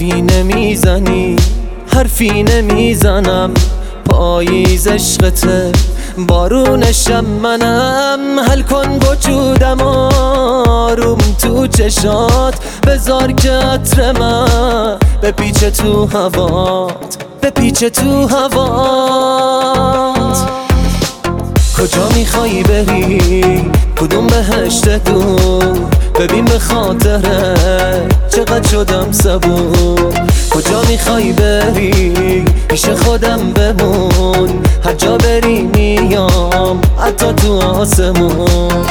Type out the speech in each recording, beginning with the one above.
حرفی نمیزنی، حرفی نمیزنم. پاییز عشقته، بارونشم منم. حل کن وجودم آروم تو چشات، بذار که عطر من بپیچه تو هوات، بپیچه تو هوات. کجا میخوایی بری؟ کدوم بهشت دور؟ ببین به خاطره چقدر شدم صبور. کجا میخوایی بری؟ پیش خودم بمون، هر جا بری میام حتی تو آسمون.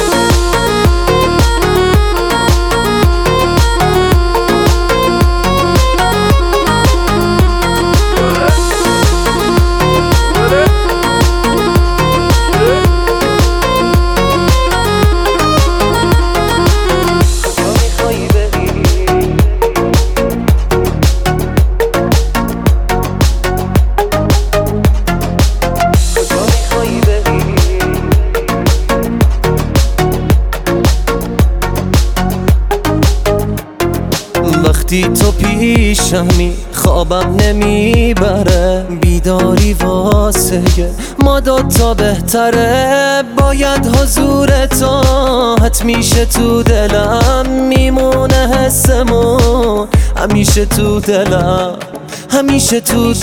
وقتی تو پیشمی خوابم نمیبره، بیداری واسه ما دوتا بهتره. باید حضور تو حتمیشه تو دلم، میمونه حسمون همیشه تو دلم، همیشه تو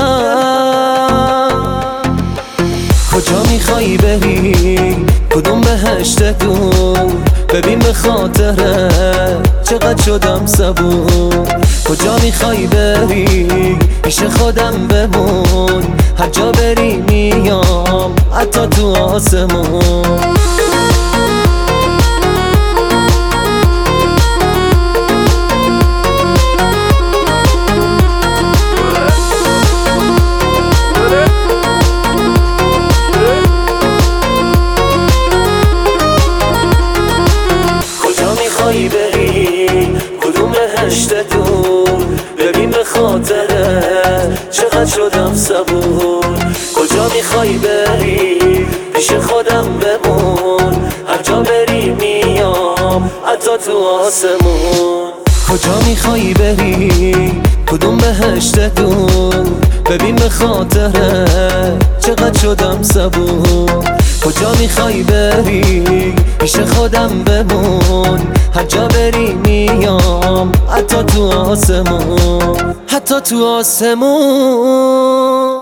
دلم. کجا میخوایی بری؟ کدوم بهشت دور؟ ببین به خاطره چقدر شدم صبور. کجا میخوایی بری؟ پیش خودم بمون، هر جا بری میام حتی تو آسمون. بری کدوم بهشت دور؟ ببین به خاطره چقدر شدم صبور. کجا میخوایی بری؟ پیش خودم بمون، هر جا بری میام حتی تو آسمون. کجا میخوایی بری؟ کدوم بهشت دور؟ ببین به خاطره چقدر شدم صبور. کجا میخوایی بری؟ پیش خودم بمون، هر جا بری میام حتی تو آسمون، حتی تو آسمون.